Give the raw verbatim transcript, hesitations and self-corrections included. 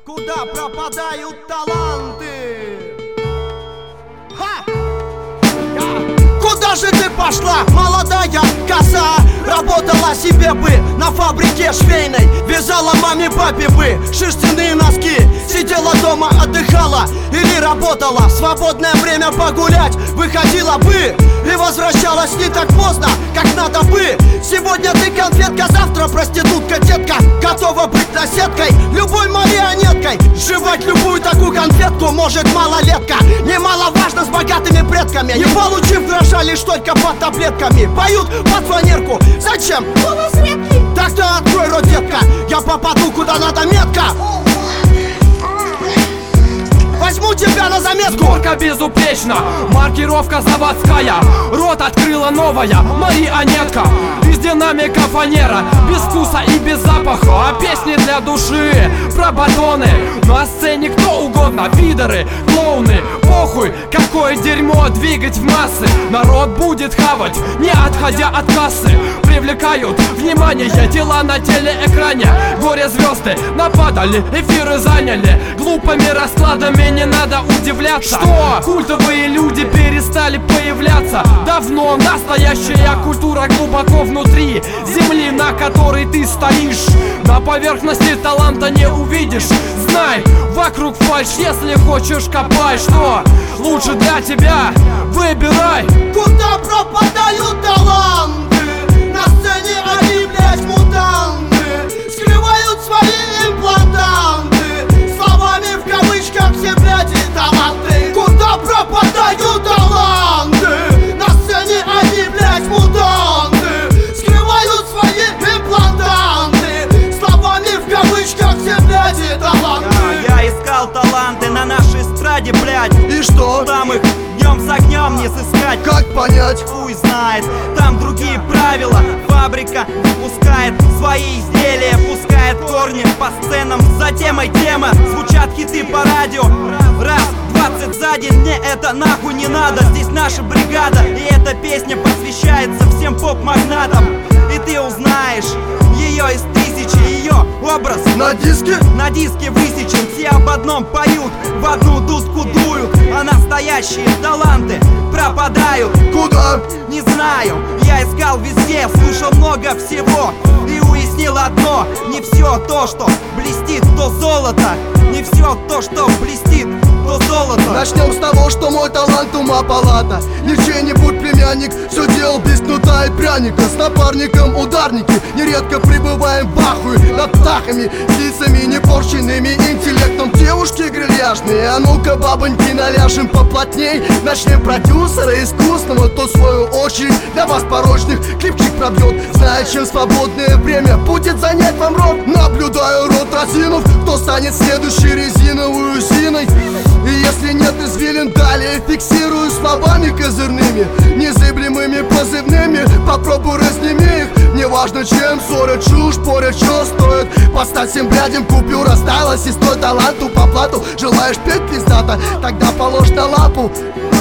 Куда пропадают таланты? Ха! Куда же ты пошла, молодая коза? Работала себе бы на фабрике швейной, вязала маме папе бы шерстяные носки, сидела дома, отдыхала или работала. В свободное время погулять выходила бы и возвращалась не так поздно, как надо бы. Сегодня ты конфетка, завтра проститутка, детка. Готова быть наседкой, любой марионеткой, сживать любую такую конфетку может малолетка. Немаловажно с богатыми предками, не получив гроша лишь только под таблетками. Поют под фанерку, зачем? Так-то открой рот, детка, я попаду куда надо метко. Возьму тебя на заметку. Сборка безупречна, маркировка заводская. Рот открыла новая марионетка. Из динамика фанера, без вкуса и без запаха. А песни для души, про батоны. На сцене кто угодно, пидоры, клоуны. Похуй, какое дерьмо двигать в массы. Народ будет хавать, не отходя от кассы. Привлекают внимание дела на телеэкране. Горе-звезды нападали, эфиры заняли. Глупыми раскладами не надо удивляться, что культовые люди перестали появляться. Давно настоящая культура глубоко внутри земли, на которой ты стоишь. На поверхности таланта не увидишь. Знай, вокруг фальшь, если хочешь копай. Что лучше для тебя, выбирай. Куда пропадают таланты? На сцене они, блядь, мутанты, скрывают свои имплантанты, словами в кавычках все, блядь, и таланты. Куда пропадают таланты? На сцене они, блядь, мутанты, скрывают свои имплантанты, словами в кавычках все, блядь, и таланты. Я искал таланты на нашей эстраде, блядь. И что? Там их днем с огнем не сыскать. Как понять? Хуй знает, там другие правила. Фабрика выпускает свои изделия, пускает корни по сценам. За темой тема, звучат хиты по радио. Раз, двадцать за день, мне это нахуй не надо. Здесь наша бригада, и эта песня посвящается всем поп-магнатам. И ты узнаешь ее из тысячи, ее образ На диске? на диске высечен. Все об одном поют, в одну дудку дуют, а настоящие таланты пропадают. Куда? Не знаю, я искал везде, слышал много всего и уяснил одно: не все то, что блестит, то золото. Не все то, что блестит, то золото. Начнем с того, что мой талант ума палата. Не чей-нибудь племянник, все делал без кнута и пряника. С напарником ударники, нередко пребываем в ахуе над птахами, с лицами непорченными интеллектом. Девушки грильяжные, а ну-ка бабоньки наляжем поплотней. Начнем продюсера искусного, то в свою очередь для вас порочных клипчик пробьет. Зная, чем свободное время будет занять вам рот. Наблюдаю рот разинув, кто станет следующей резиновую зиной. И если нет извилин, далее фиксирую словами козырными, незыблемыми позывными. Попробуй разними их, неважно чем ссорят, чушь, порят, что стоит. Подстать всем блядям купюра стала сестрой таланту по плату. Желаешь петь пиздато, тогда положь на лапу.